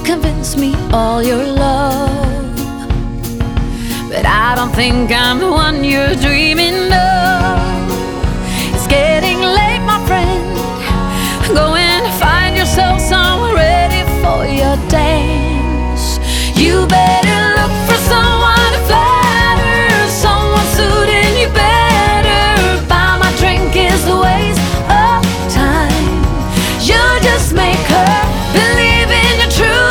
convince me all your love, but I don't think I'm the one you're dreaming of. It's getting late, my friend. Go and find yourself someone ready for your dance. You better